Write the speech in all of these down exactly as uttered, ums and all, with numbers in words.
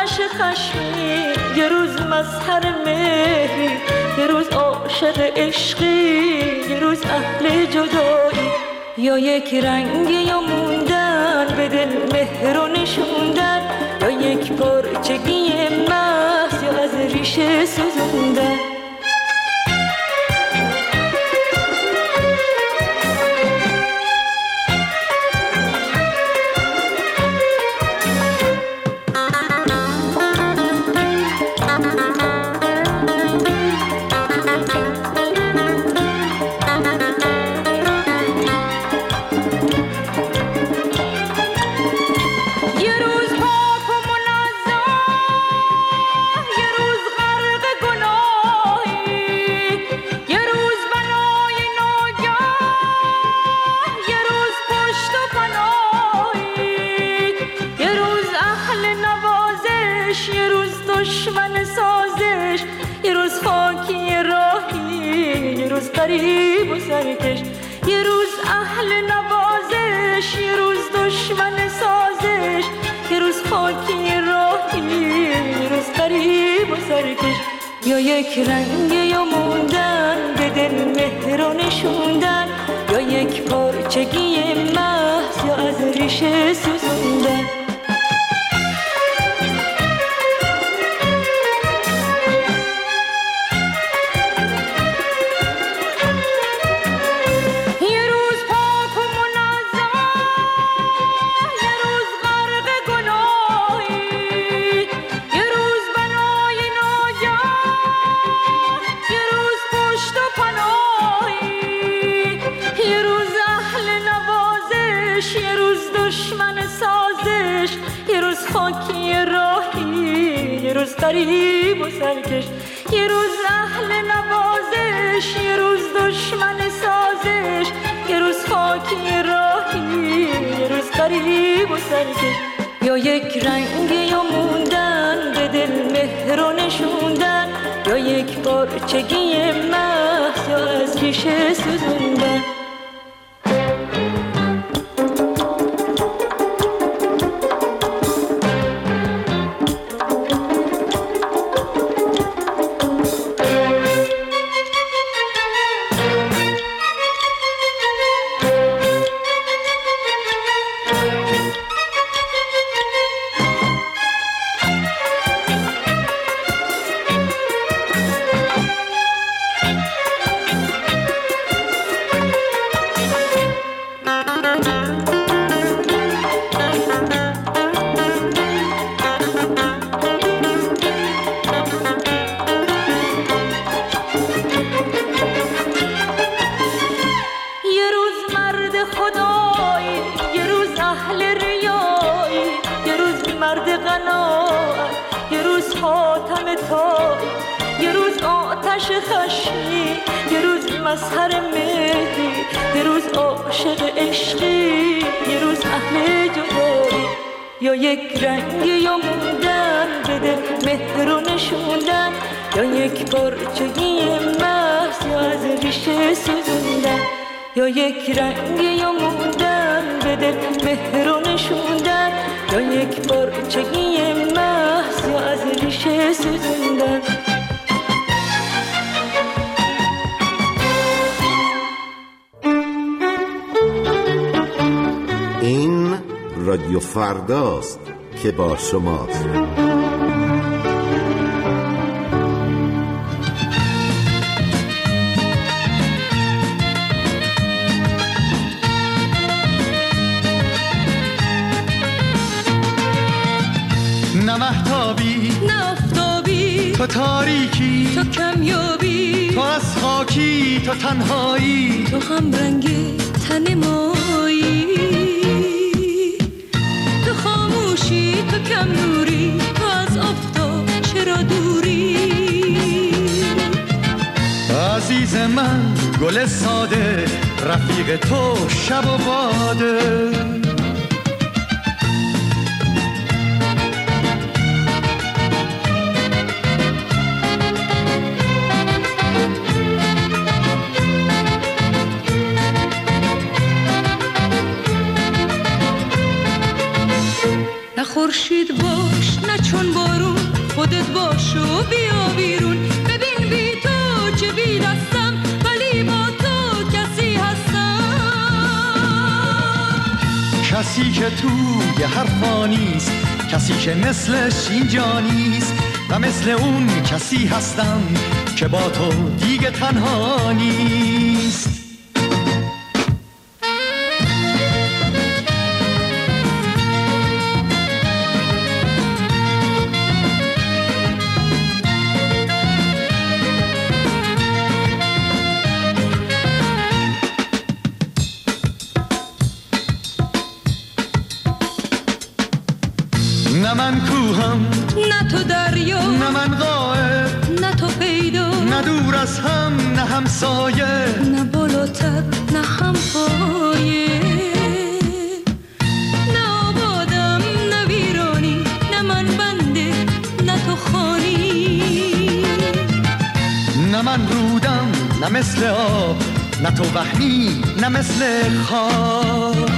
آتش خشمی، یه روز مظهر مهری، یه روز عاشق عشقی، یه روز اهل جدایی. یا یک رنگ یا موندن به دل مهر و نشوندن، یا یک پرچگی محض یا از ریشه سوزوندن. غریب و سرکش، یه روز اهل نوازش، یه روز دشمن سازش، یه روز خاکی راهی، یه روز غریب و سرکش. یا یک رنگ یا موندن به دل مهر و نشوندن، یا یک پرچگی محض یا از ریشه سوزوندن. غریب و سرکش، یه روز اهل نوازش، یه روز دشمن سازش، یه روز خاکی راهی، یه روز غریب و سرکش. یا یک رنگ یا موندن به دل مهر و نشوندن، یا یک پرچگی محض یا از ریشه سوزوندن. مظهر مهری، یه روز عاشق عشقی، یه روز اهل جدایی. یا یک رنگ یا موندن به دل مهر و نشوندن، یا یک پرچگی محض یا از ریشه سوزوندن. یا یک رنگ یا موندن به دل مهر و نشوندن، یا یک پرچگی محض یا از ریشه سوزوندن. این رادیو فرداست که با شماست. نه مهتابی نه آفتابی، تو تاریکی تو کمیابی، تو از خاکی تو تنهایی، تو هم رنگ تن مایی، تو خاموشی تو کم نوری، تو از آفتاب چرا دوری. عزیز من گل ساده، رفیق تو شب و باده. خورشید باش نه چون بارون، خودت باش و بیا بیرون. ببین بی تو چه بی دستم، ولی با تو کسی هستم. کسی که توی حرفا نیست، کسی که مثلش اینجا نیست، و مثل اون کسی هستم که با تو دیگه تنها نیست. نه من کوهم، نه تو دریا، نه من غائب، نه تو پیدا، نه دور از هم، نه همسایه، نه بالاتر، نه هم پایه. نه آبادم، نه ویرانی، نه من بنده، نه تو خانی. نه من رودم، نه مثل آب، نه تو وهمی، نه مثل خواب.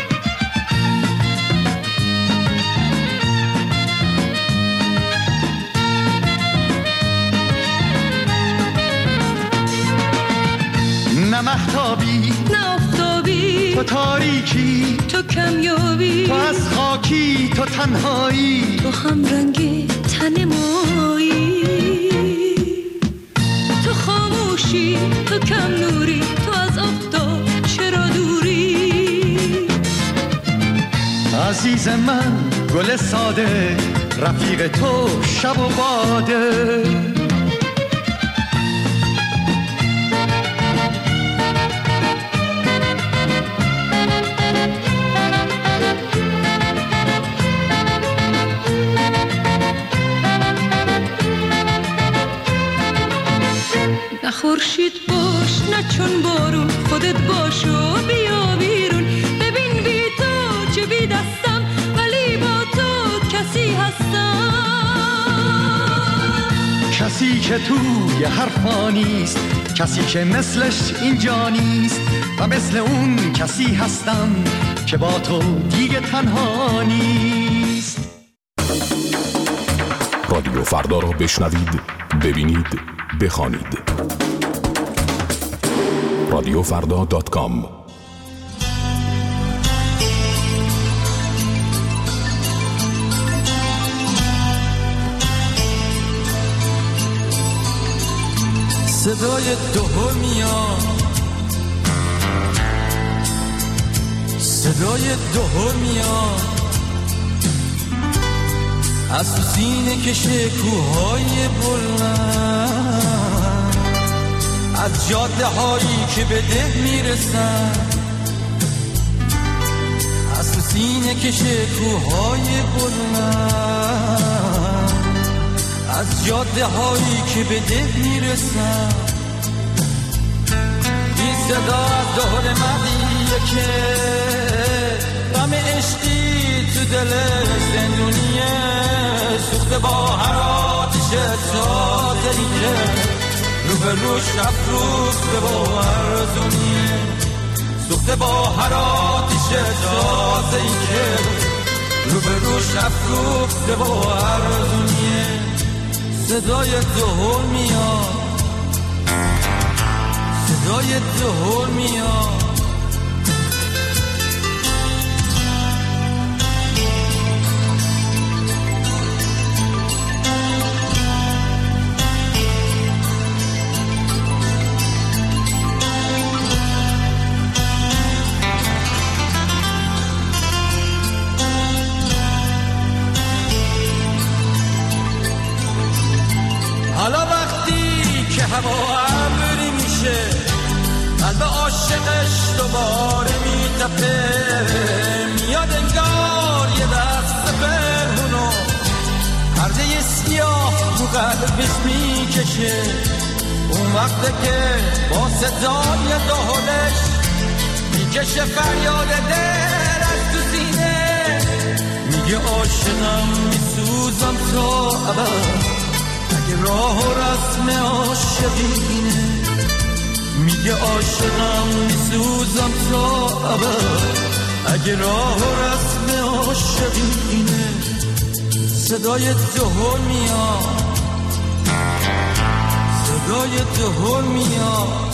نه محتابی، نه آفتابی، تو تاریکی، تو کمیابی، تو از خاکی، تو تنهایی، تو هم رنگ تن مایی. تو خاموشی، تو کم نوری، تو از آفتاب چرا دوری؟ عزیز من گل ساده، رفیق تو شب و باده. نه خورشید باش نه چون بارون، خودت باش و بیا بیرون. ببین بی تو چه بی دستم، ولی با تو کسی هستم. کسی که توی حرفا نیست، کسی که مثلش اینجا نیست، و مثل اون کسی هستم که با تو دیگه تنها نیست. رادیو فردا را بشنوید، ببینید، بخوانید. رادیو فردا دات کام. صدای دوها میاد، صدای دوها میاد از تو سینه کشه کوهای بلند، از جاده هایی که به ده میرسن، از تو سینه کشه کوهای بلند، از جاده هایی که به ده میرسن. این صدا از دور مردیه که غم عشقی تو دل زندونیه، سوخته با هر آتش تازه‌ای که رو به روش افروخته با ارزونیه، سوخته با هر آتش تازه‌ای که رو به روش افروخته با ارزونیه. صدای دهل میاد، صدای دهل میاد، حالا وقتی که هوا ابری میشه، قلب عاشقش دوباره میتپه، میاد انگار یه دست پنهونو پرده سیاه تو قلبش میکشه. اون وقته که با صدای دهلش میکشه فریاد دل از تو سینه، میگه عاشقم میسوزم تا ابد، اگه راه و رسم عاشقینه، میگه عاشقم میسوزم تا ابد، اگه راه و رسم عاشقینه. صدای دهل میاد، صدای دهل میاد.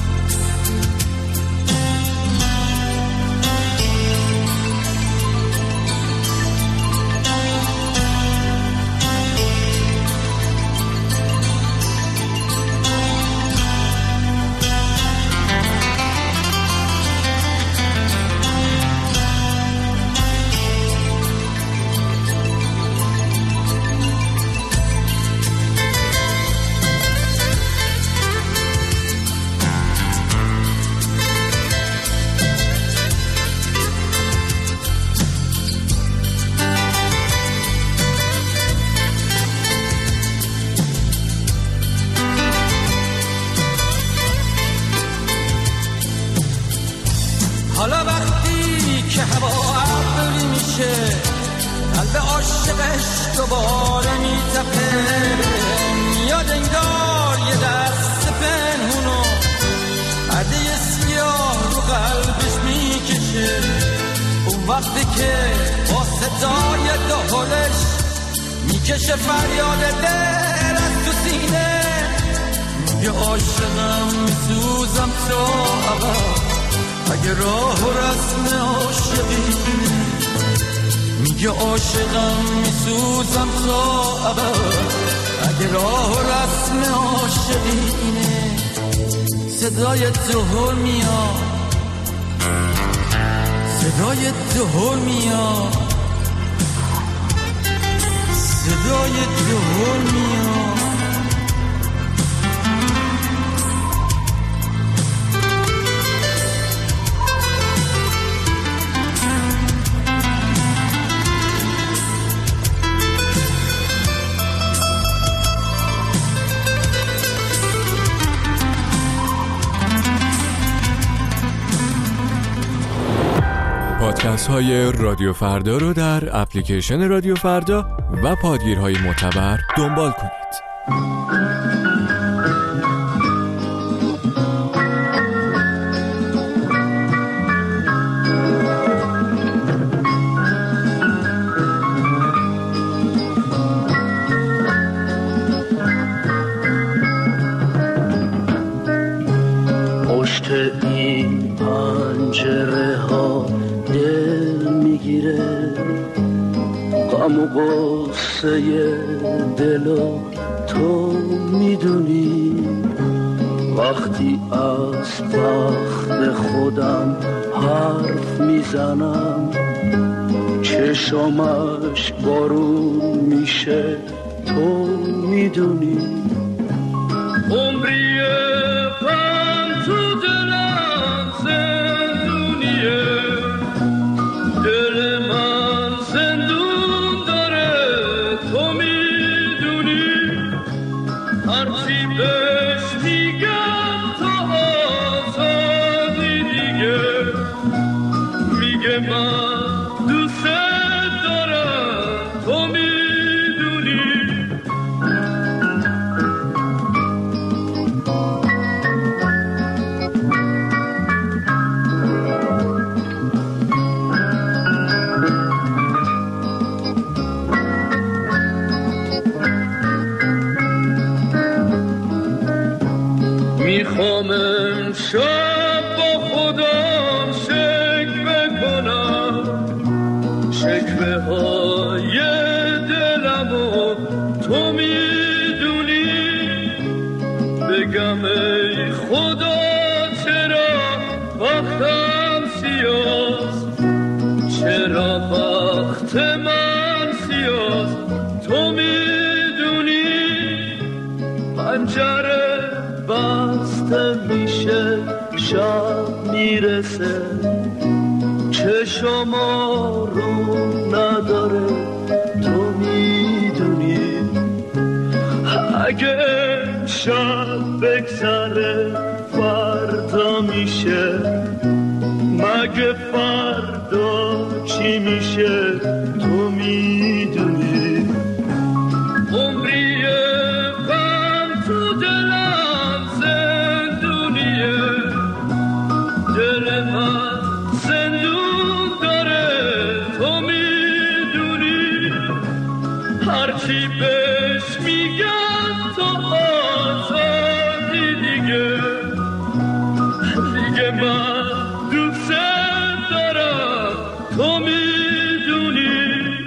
حالا وقتی که هوا ابری میشه، قلب عاشقش دوباره میتپه، میاد انگار یه دست پنهونو پرده سیاه رو قلبش میکشه. اون وقتی که با صدای دهلش میکشه فریاد دل از تو سینه، میگه عاشقم میسوزم تو عقب اگه راه و رسم عاشقینه، میگه عاشقم میسوزم تا ابد اگه راه و رسم عاشقینه. صدای دهل میاد، صدای دهل میاد، صدای دهل میاد. پادکست های رادیو فردا رو در اپلیکیشن رادیو فردا و پادگیرهای معتبر دنبال کنید. پشت این پنجره ها دل میگیره، غم و غصه دلو تو میدونی. وقتی از بخت خودم حرف میزنم، چشمش بارون میشه تو میدونی. عمریه غم تو دلم زندونیه، دل من زندون داره تو میدونی. هرچی بهش میگم تا آزادی دیگه، میگه من دوست دارم تو میدونی. میخوام امشب با خودم شکوه کنم، شکوه های دلمو تو میدونی. بگم ای خدا چرا وقتم سیاست، چرا وقت من سیاست تو میدونی. پنجره بسته میشه شب میرسه، چشما رو نداره تو میدونی. اگه شب بگذره فردا میشه، مگه فردا چی میشه تو میدونی. عمریه غم تو دلم زندونیه، دل من زندون داره تو میدونی. هرچی بهش میگن تو آزادی دیگه، دیگه من دوست دارم تو میدونی.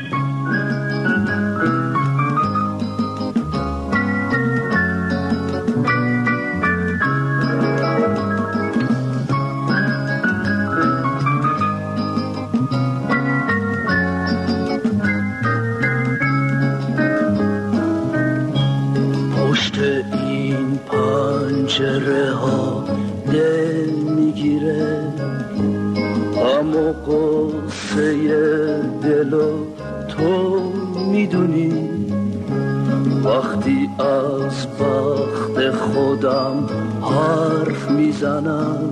این پنجره ها دل میگیره، اما قصه دلو تو میدونی. وقتی از بخت خودم حرف میزنم،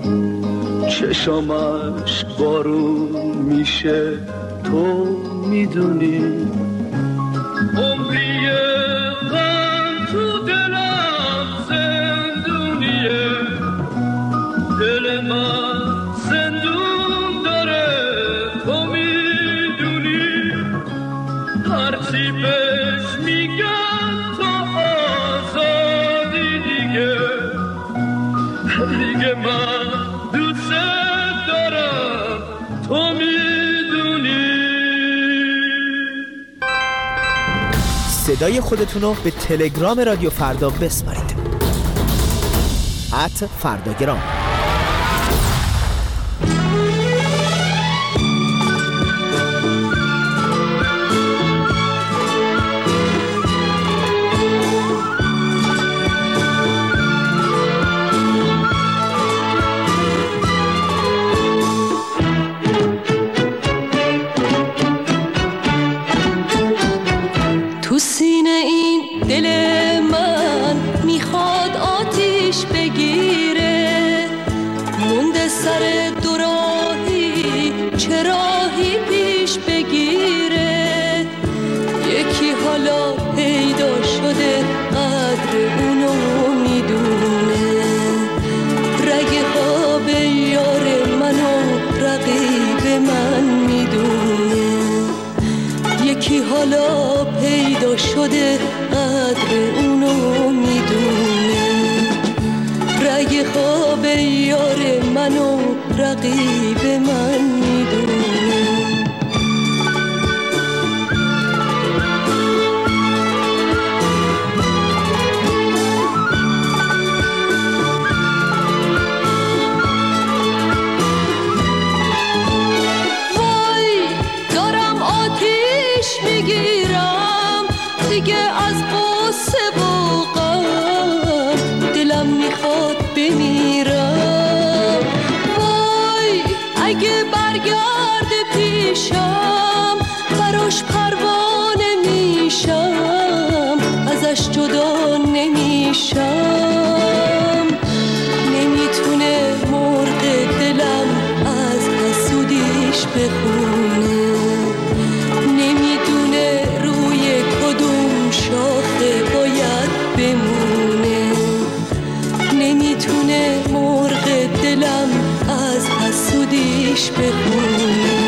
چشمش بارون میشه تو میدونی. عمریه تو دلم زندونیه، دل من زندون داره تو میدونی. هرچی بهش میگن تو آزادی دیگه، دیگه من دوست دارم تو میدونی. صدای خودتونو به تلگرام رادیو فردا بسپارید. ات فرداگرام. تو سینه این دل من میخواد آتیش بگیره، مونده سر دوراهی چه راهی پیش بگیره. یکی حالا پیدا شده قدر اونو میدونه، رگ خواب یار منو رقیب من میدونه. یکی حالا پیدا شده قدر اونو میدونه، رگ خواب یار منو رقیب من میدونه. میگیرم دیگه از قصه و غم، دلم میخواد بمیرم. وای اگه برگرد پیشم، براش پروانه میشم، ازش جدا نمیشم. نمیتونه مرغ دلم از حسودیش بخونه، نمیدونه روی کدوم شاخه باید بمونه. نمیتونه مرغ دلم از حسودیش بخونه،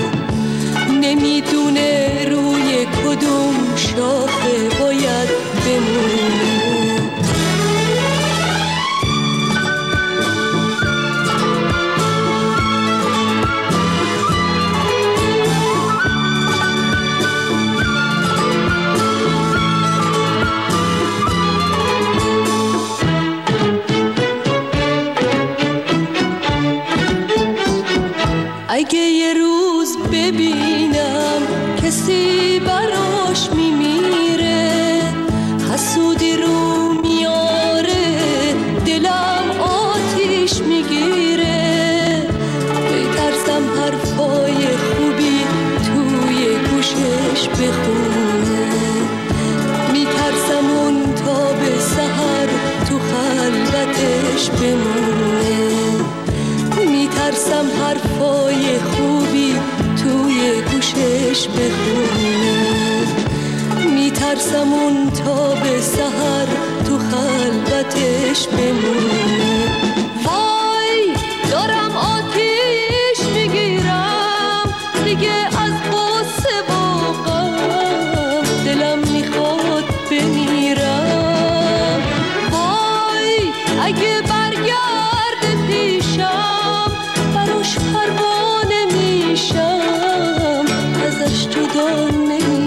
نمیدونه روی کدوم شاخه باید بمونه. اگه یه روز ببینم کسی براش میمیره، حسودی رو میاره، دلم آتیش میگیره. بترسم حرفای خوبی توی گوشش بخونه، میترسم اون تا به سحر تو خلوتش بمونه. میترسم حرفای خوبی توی گوشش بخونه، میترسم اون تا به سحر تو خلوتش بمونه. وای دارم آتیش میگیرم دیگه از قصه و غم، دلم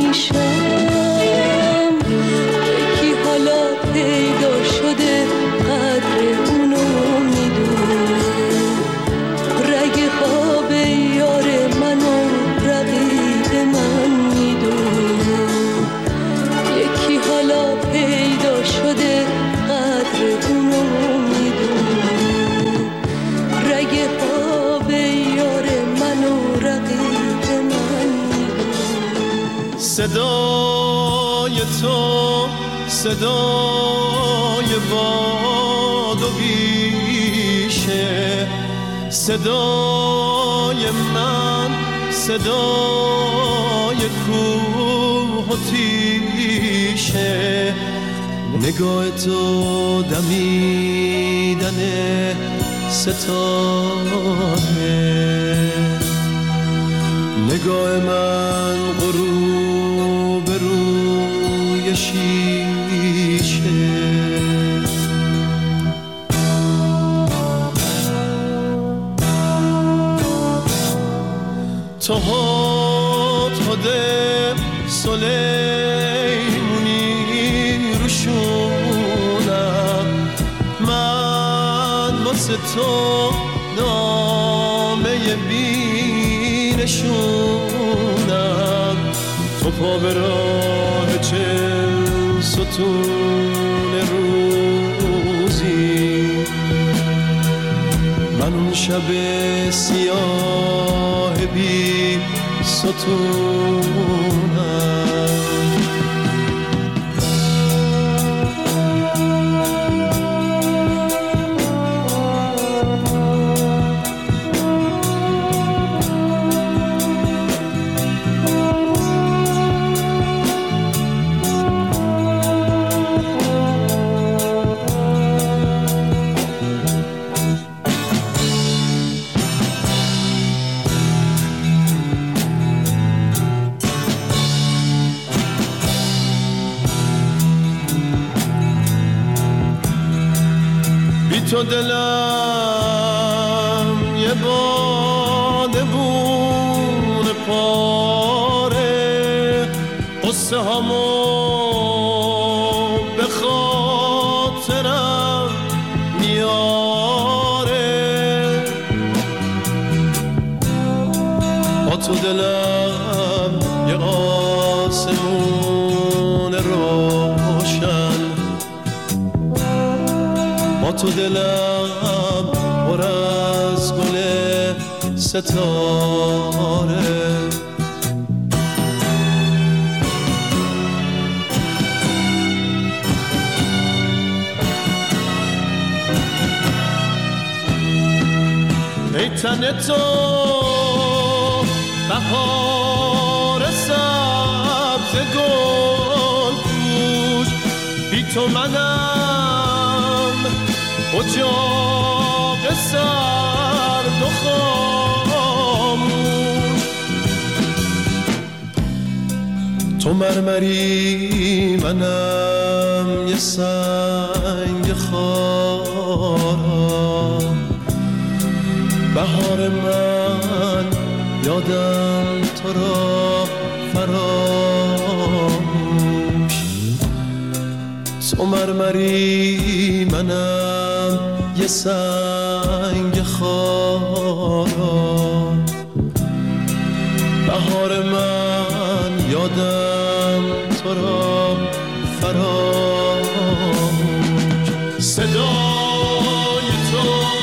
میشم. یکی حالا پیدا شده قدر اونو میدونه، رگ خواب یار منو رقیب من میدونه. یکی حالا پیدا شده قدر اونو میدونه، رگ خواب یار منو رقیب من میدونه. صدای تو صدای باد و بیشه، صدای من صدای کوه و تیشه. نگاه تو دمیدن ستاره، نگاه من غروب روی شیشه. تو هات هده سلیمونی روشونم، من واسه تو نامه بینشونم. تو پا به راه چل ستون روزی، من اون شب سیاه بی ستونم. تو دلم یه بادبون پاره، قصه همو به خاطرم میاره. با تو دلم یه آسمون روشن، با تو دلم پر از گل ستاره. ای تن تو بهار سبز گل پوش، بی تو منم اجاق سرد و خاموش. تو مرمری منم یه سنگ خارم، بهار من یادم تو را فراموش. تو مرمری منم یه سنگ خارم، بهار من یادم تو را فراموش. صدای تو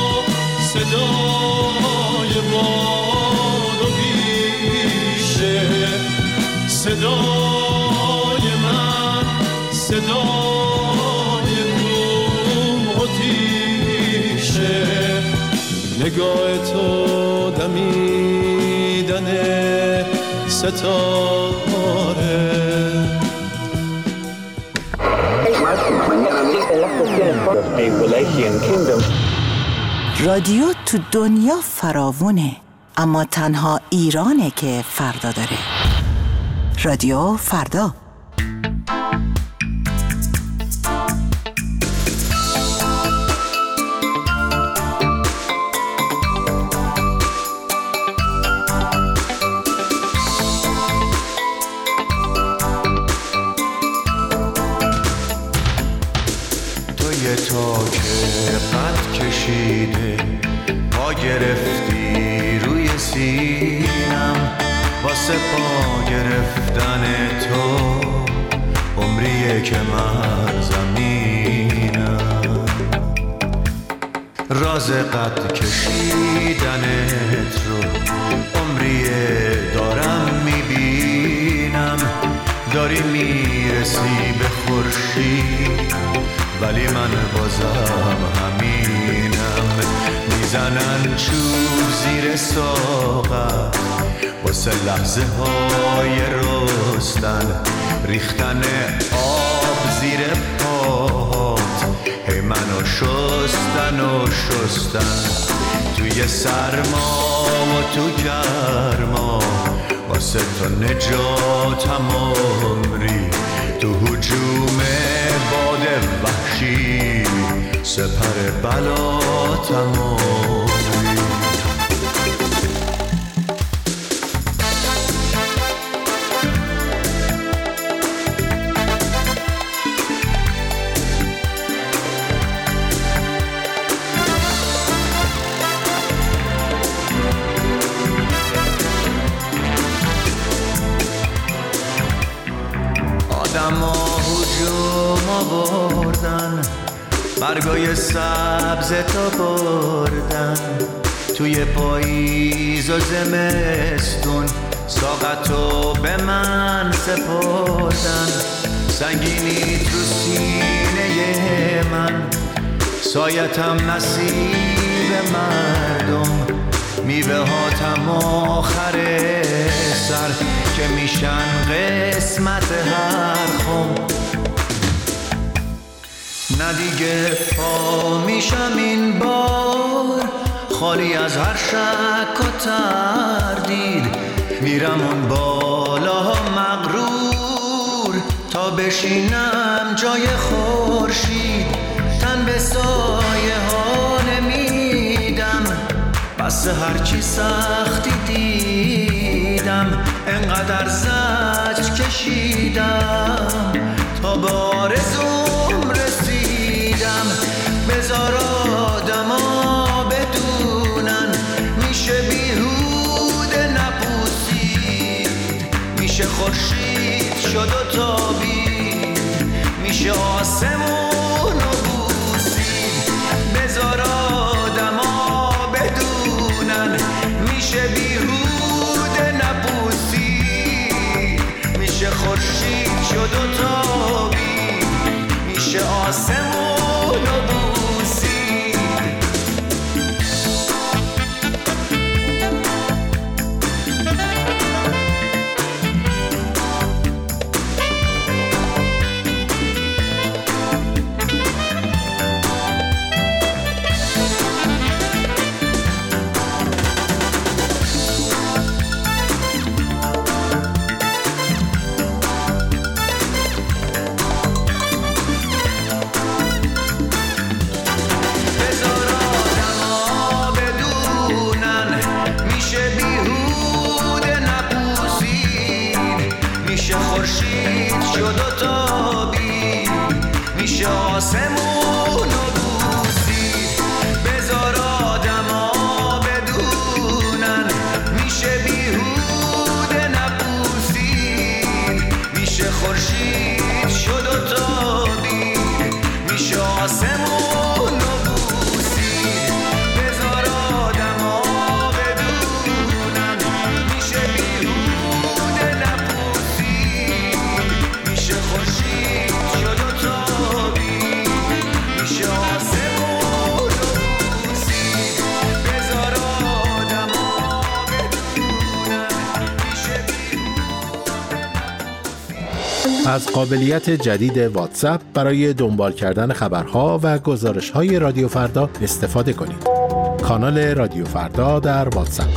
صدای باد و بیشه، صدای من صدای کوه و تیشه. نگاه تو دمیدن ستاره. رادیو تو دنیا فراوونه، اما تنها ایرانه که فردا داره. رادیو فردا. که قد کشیده پا گرفتی روی سینم، واسه پا گرفتن تو عمریه که من زمینم. راز قد کشیدنت رو عمریه دارم میبینم، داری میرسی به خورشید ولی من بازم همینم. میزنن چوب زیر ساغر واسه لحظه های رستن، ریختن آب زیر پات هی منو شستن و شستن. توی سرما و تو گرما واسه تو نجاتم عمری، تو هجوم باد وحشی سپر بلاتم عمری. برگای سبز تا بردن توی پاییز و زمستون، ساقتو به من سپردن. سنگینی تو سینه من، سایتم نصیب مردم، میوه هاتم آخر سر که میشن قسمت هر خم. نه دیگه پا میشم این بار خالی از هر شک و تردید، میرم اون بالا مغرور تا بشینم جای خورشید. تن به سایه ها نمیدم، بس هرچی سختی دیدم، انقدر زجر کشیدم تا به آرزوم رسیدم. بذار آدما بدونن میشه بیهوده نپوسید، میشه خورشید شد و تابید، میشه آسمون و بوسید. بذار آدما بدونن میشه بیهوده نپوسید، میشه خورشید شد و تابید، میشه آسمون و بوسید. از قابلیت جدید واتساپ برای دنبال کردن خبرها و گزارش‌های رادیو فردا استفاده کنید. کانال رادیو فردا در واتساپ.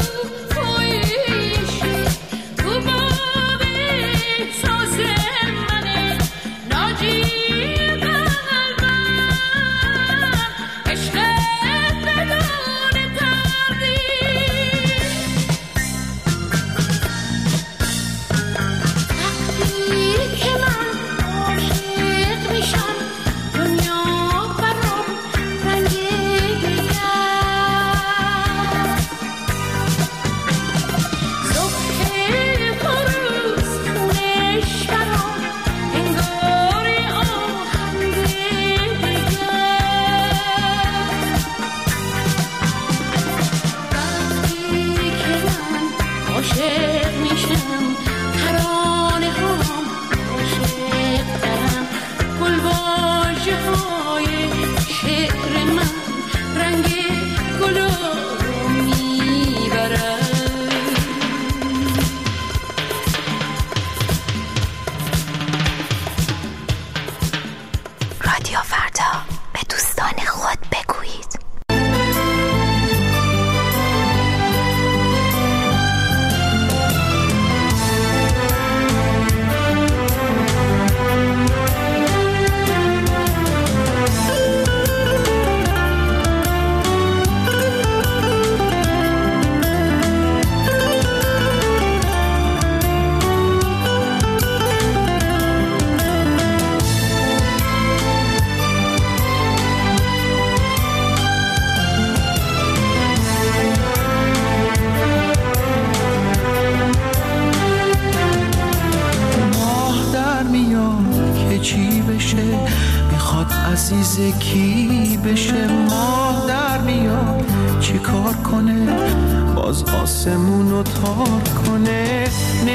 عزیز کی بشه، ماه در میاد چی کار کنه، باز آسمونو تار کنه،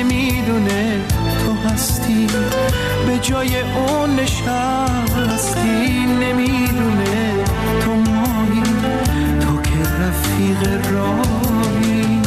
نمیدونه تو هستی به جای اون نشستی، نمیدونه تو ماهی، تو که رفیق راهی.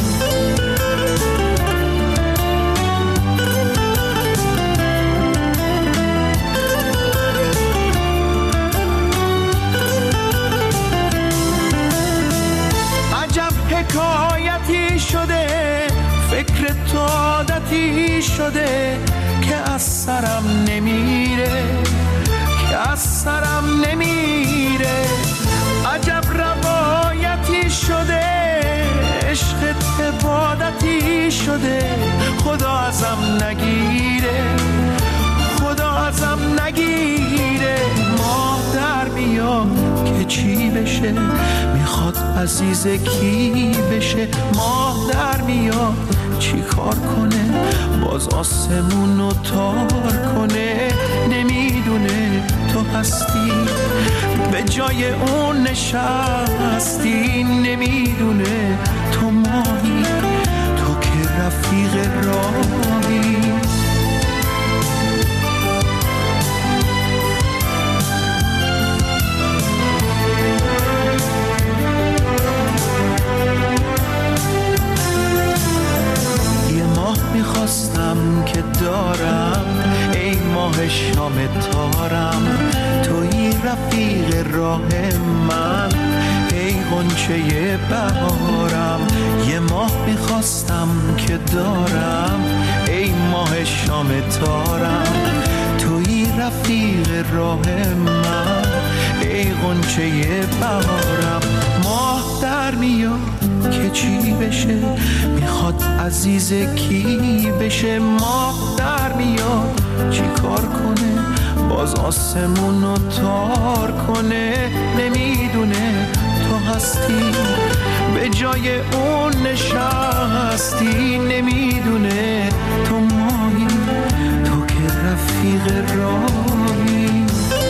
حکایتی شده فکر تو عادتی شده که از سرم نمیره، که از سرم نمیره. عجب روایتی شده عشق عبادتی شده، خدا ازم نگیره، خدا ازم نگیره. ماه در میاد که چی بشه، میخواد عزیز کی بشه. ماه در میاد چی کار کنه، باز آسمونو تار کنه، نمیدونه تو هستی به جای اون نشستی، نمیدونه تو ماهی، تو که رفیق راهی. میخواستم که دارم ای ماه شام تارم، توی رفیق راه من ای غنچه بهارم. یه ماه میخواستم که دارم ای ماه شام تارم، توی رفیق راه من ای غنچه بهارم. ماه در میاد که چی بشه، میخواد عزیز کی بشه. ماه در میاد چی کار کنه، باز آسمونو تار کنه، نمیدونه تو هستی به جای اون نشستی، نمیدونه تو ماهی، تو که رفیق راهی.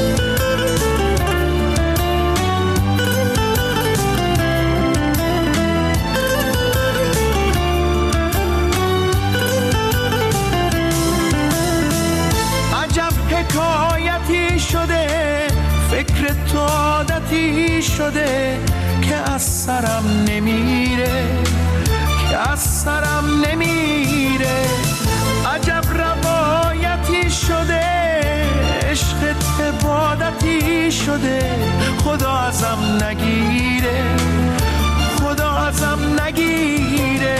حکایتی شده فکر تو عادتی شده که از سرم نمیره، که از سرم نمیره. عجب روایتی شده عشق عبادتی شده، خدا ازم نگیره، خدا ازم نگیره.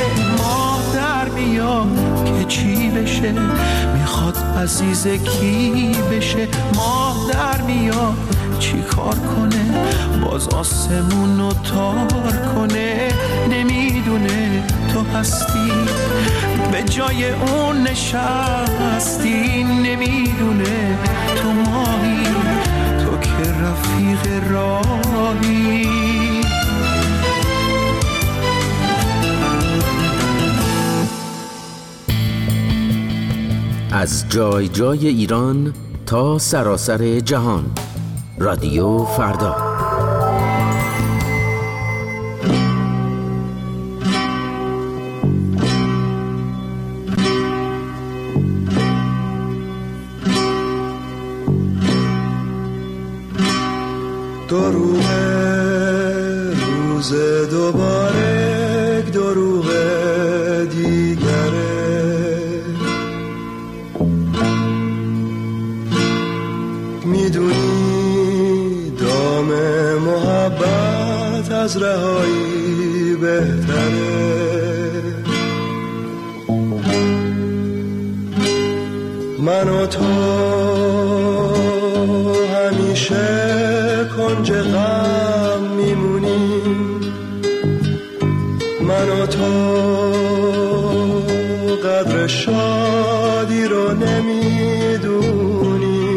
میره، میخواد عزیز کی بشه. ماه در میاد چی کار کنه، باز آسمون رو تار کنه. نمیدونه تو هستی به جای اون نشستی، نمیدونه تو ماهی، تو که رفیق راهی. از جای جای ایران تا سراسر جهان، رادیو فردا. دروغ روز دوباره، دروغ دیگره. میدونی دام محبت از رهایی بهتره. من و تو همیشه کنج غم میمونیم، من و تو قدر شادی رو نمیدونیم.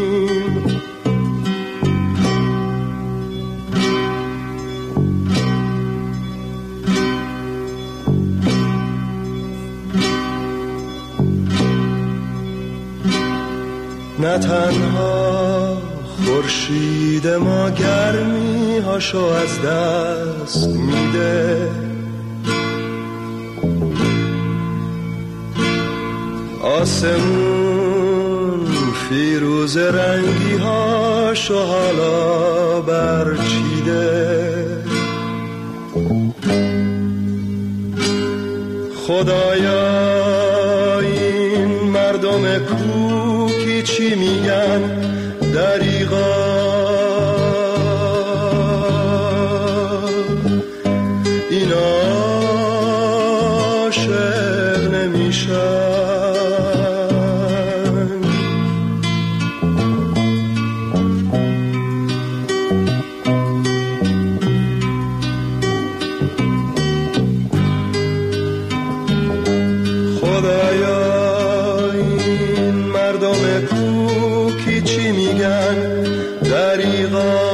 نه تنها خورشید ما گرمی هاشو از دست میده، آسمون فیروز رنگی هاشو حالا برچیده. خدایا این مردم کوکی چی میگن، دریغا این عاشق نمیشن. خدایا این مردم کوکی چی میگن، دریغا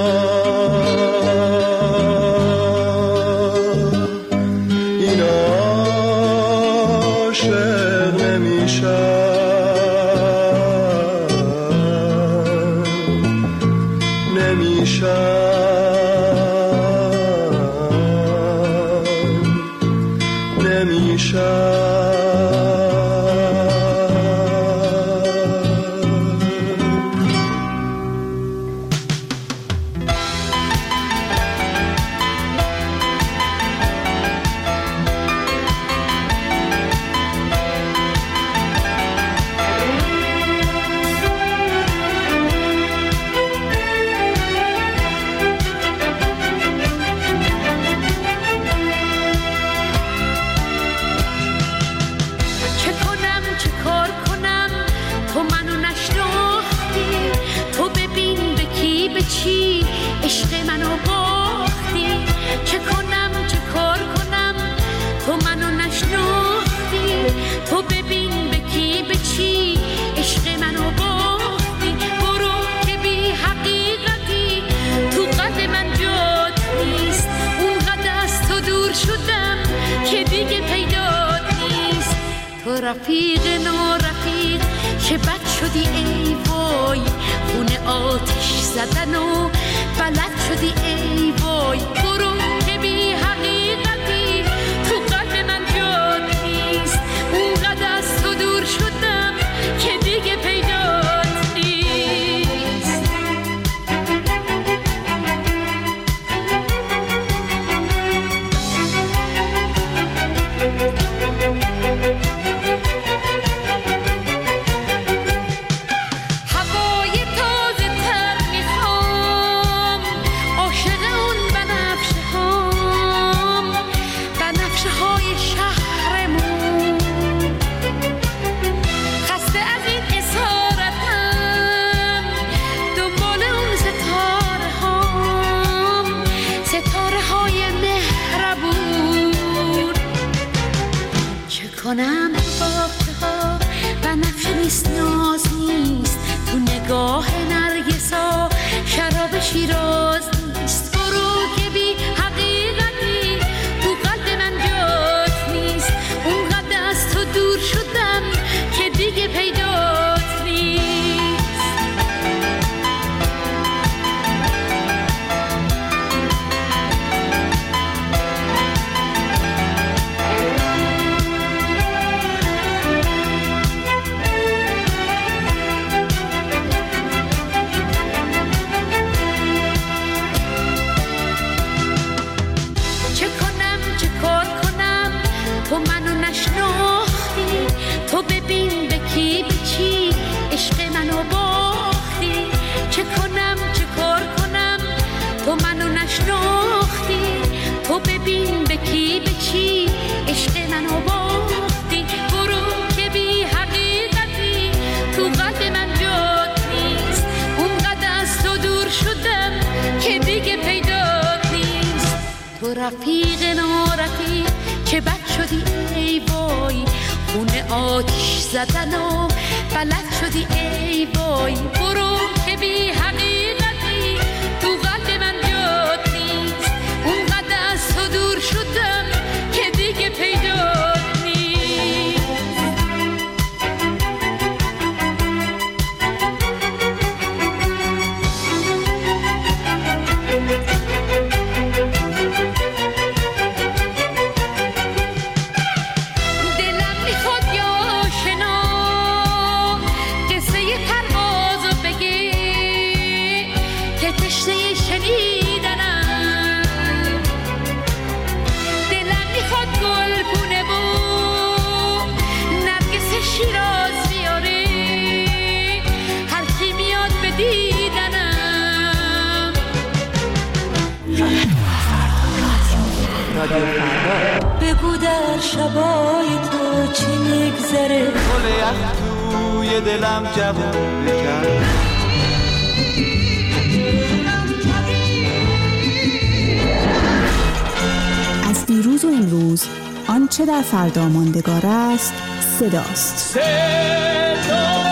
این عاشق نمیشن. نمیشن نمیشن رفیق نو رفیق چه بد شدی ای وای، خونه آتش زدن و بلد شدی ای وای. برو که بی حقیقتی تو قلب من جاد نیست، اونقدر از تو دور شدم که دیگه پیدات نیست. هوای تازه تر میخوام، عاشق اون بنفش کنم تو باغچه ها و نفش نیست ناز نیست تو نگاه نرگسا شراب شیراز نیست برو که بی حقیقتی تو قلب من جات نیست اونقدر از تو دور شدم که دیگه پیدات نیست تو منو نشناختی تو ببین به کی به چی عشق منو باختی چه کنم چه کار کنم تو منو نشناختی تو ببین به کی به چی عشق منو باختی برو که بی حقیقتی تو قلب من جات نیست اونقدر از تو دور شدم که دیگه پیدات نیست تو رفیق نارفیق که بد شدی ای وای خونه آتیش زدن و بلد شدی ای وای برو که بی حقیقتی تو قلب من جات نیست اونقدر از تو دور شدم که دیگه پیدات نیست بگو در شبای تو چی میگذره گل یخ توی دلم جوون بکن از دیروز و امروز آنچه در فردا ماندگار است صداست صدا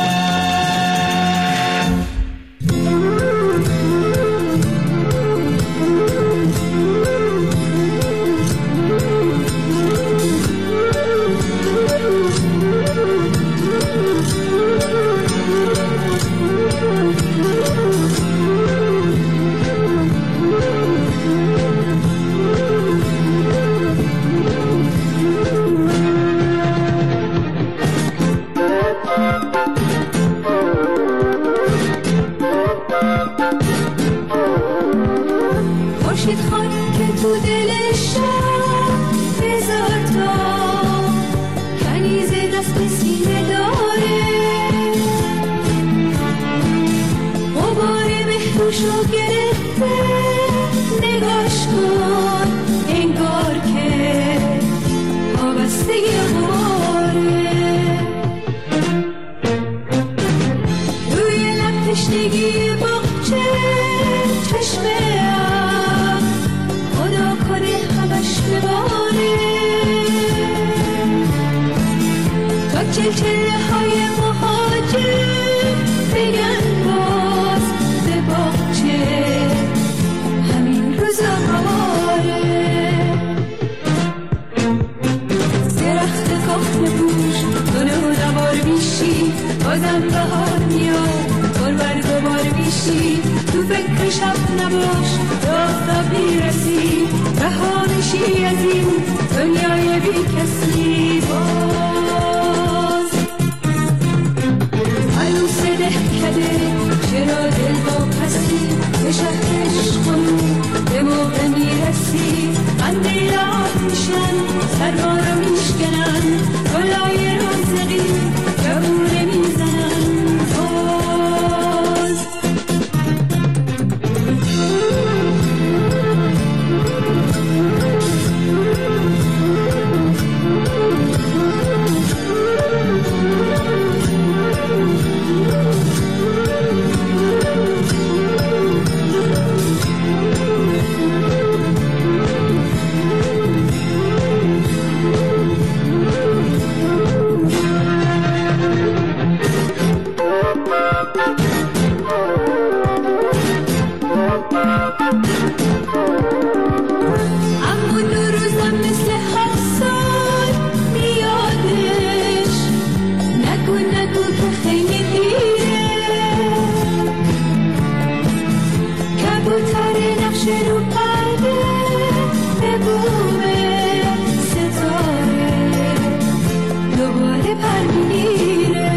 پر میگیره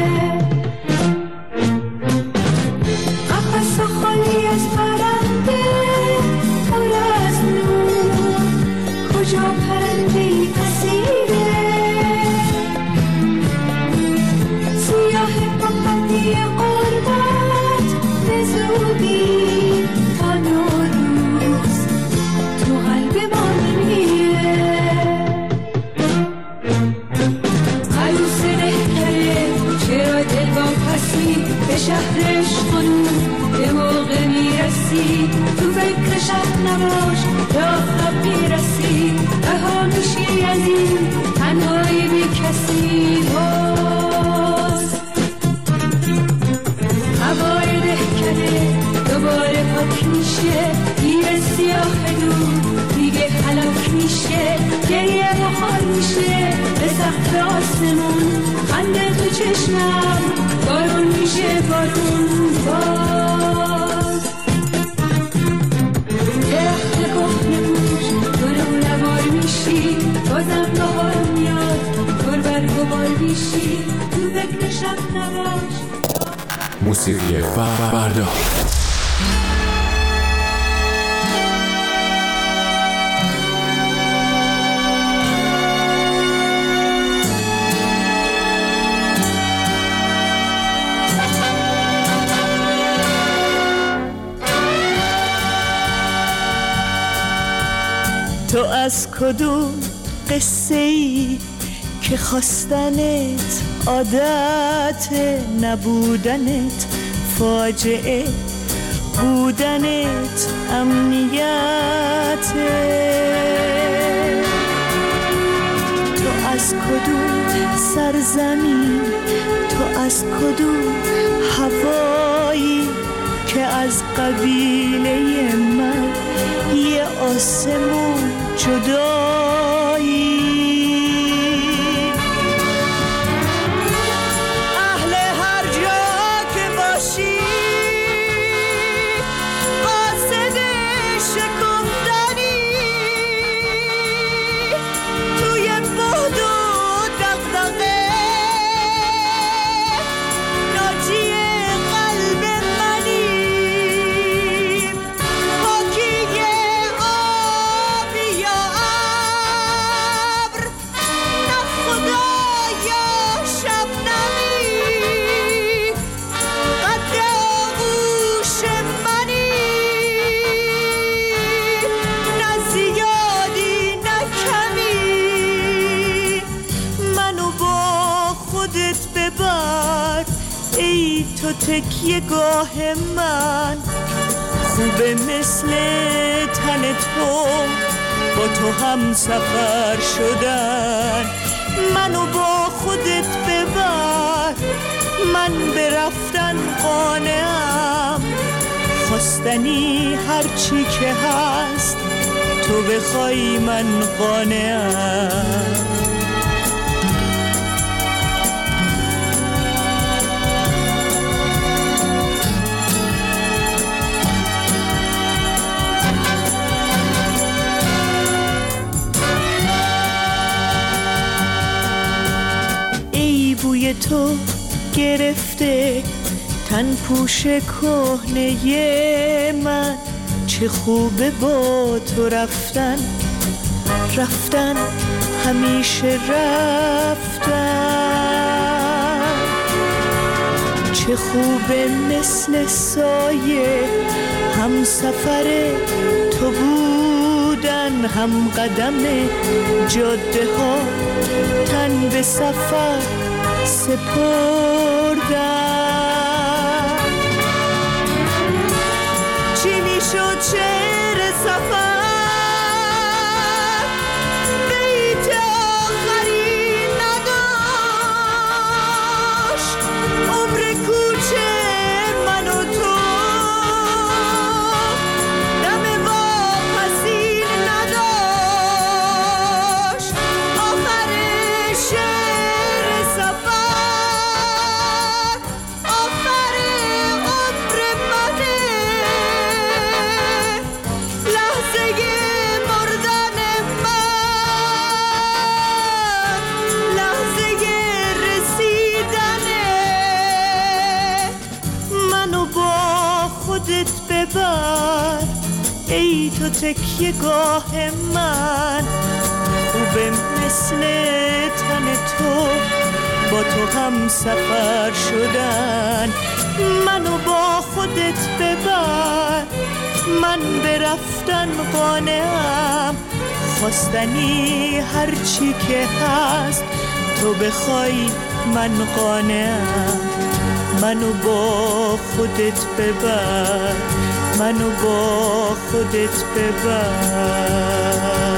قفس خالی از پرنده پر از نور کجا پرنده ای پسیره سیاه پاپتی قربت به زودی تا نوروز تو قلب ما نمیره عروس دهکره چرا دل واپسی به شهرش خانوم به موقع میرسی تو فکر شب نباش به آفتاب میرسی رها میشی از این تنهایی بی کسی باز هوای دهکده دوباره پاک میشه دیو سیاه دور دیگه خلاک میشه گریه بخار میشه به سقف آسمون خنده تو چشمم بارون میشه بارون باز درخت کهنه پوش گلو نوار میشی بازم بهار میاد گل برگ و بار میشی تو فکر شب نباش موسیقی فردا. تو از کدوم قصه ای که خواستنت عادت نبودنت فاجعه بودنت امنیته تو از کدوم سرزمین تو از کدوم هوایی که از قبیله من یه آسمون جدایی اهل هر جا که باشی قاصد شکفتنی توی بعد و دغدغه ناجی قلب منی پاکی آبی یا ابر نه خدا یا شبنمی قد آغوش منی نه زیادی نه کمی منو با خودت ببر ای تو تکیه گاه من خوبه مثل تن تو با تو هم سفر شدن منو با خودت ببر من به رفتن قانعم خواستنی هرچی که هست تو بخوای من قانعم بوی تو گرفته تن پوش کهنه من چه خوبه با تو رفتن رفتن همیشه رفتن چه خوبه مثل سایه هم سفر تو بودن هم قدم جاده ها تن به سفر سپردن چی میشد شعر سفر بیت آخری نداشت عمر کوچه من و تو دم واپسی نداشت آخر شعر سفر آخر عمر منه بی تو تکیه گاه من، خوبه مثل تن تو با تو هم سفر شدن. منو با خودت ببر، من برفتن قانعم، خواستنی هرچی که هست تو بخوای من قانعم. منو با خودت ببر، منو با خودت ببر.